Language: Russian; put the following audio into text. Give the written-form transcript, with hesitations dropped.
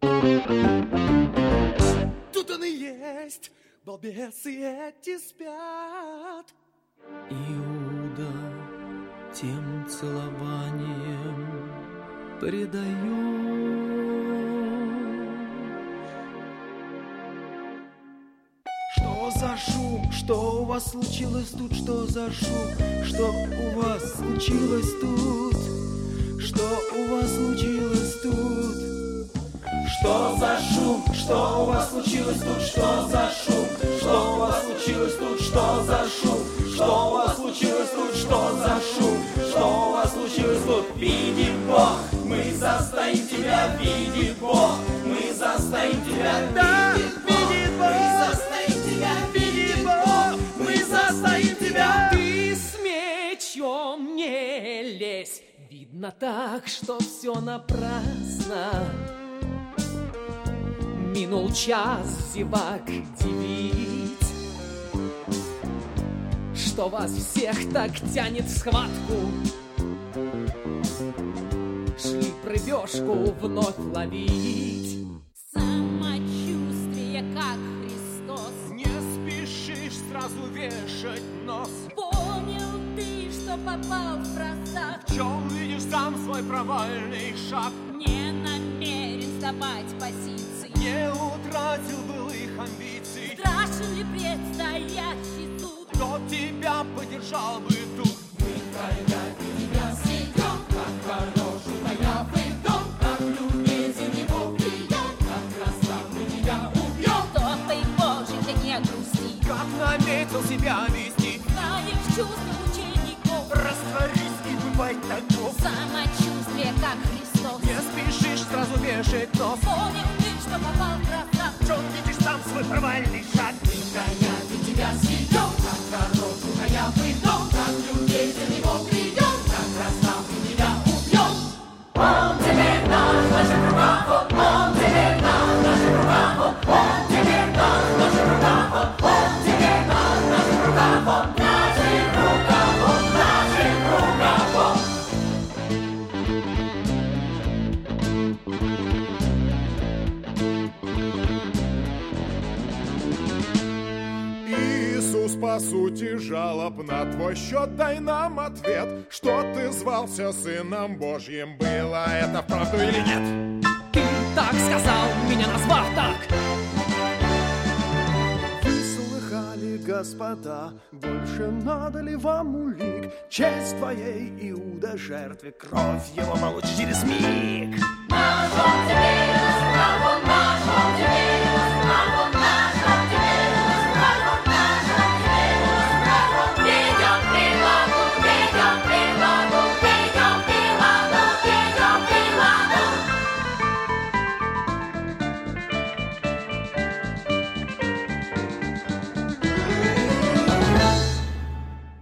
Тут он и есть, балбесы эти спят. Иуда тем целованием предает. Что за шум? Что у вас случилось тут? Что за шум? Что у вас случилось тут? Что у вас случилось тут? Что за шум? Что у вас случилось тут? Что за шум? Что у вас случилось тут? Что за шум? Что у вас случилось тут? Что за шум? Что у вас случилось тут? Видит Бог, мы застоим тебя, видит Бог, мы застоим тебя, видит Бог, мы застоим тебя, видит Бог, мы застоим тебя. Ты с мечом не лезь, видно так, что все напрасно. Минул час зевак девиц, что вас всех так тянет в схватку. Шли прыбежку вновь ловить. Самочувствие, как Христос. Не спешишь сразу вешать нос. Понял ты, что попал в просак. В чем видишь сам свой провальный шаг? Не намерен сдавать позиции. Не утратил былых амбиций. Страшен ли предстоящий суд? Кто тебя поддержал бы тут? Мы когда-то тебя съедем, как хороший маявый дом, как любезен его прием, как красав мы тебя убьем. Топай, Боже, да не грусти. Как наметил себя вести, Знаешь чувства учеников. растворись и бывай таков. Самочувствие, как Христос. Не спешишь сразу вешать нос. Понял ты, что попал в просак. В чем видишь сам свой провальный шаг? Мы когда-то тебя съедем, как хороший маявый дом, как любезен его прием, как красав мы тебя убьем. Он теперь наш, в наших руках, он теперь наш, в наших руках, он теперь наш, в наших руках, он теперь наш, в наших руках, он в наших руках, он в наших руках. Иисус, по сути, жалоб на твой счет, дай нам ответ, что ты звался Сыном Божьим, было это вправду или нет? Ты так сказал, меня назвав так. Вы слыхали, господа, больше надо ли вам улик? Честь твоей, Иуда, жертве, кровь его молочь через миг. Наш он теперь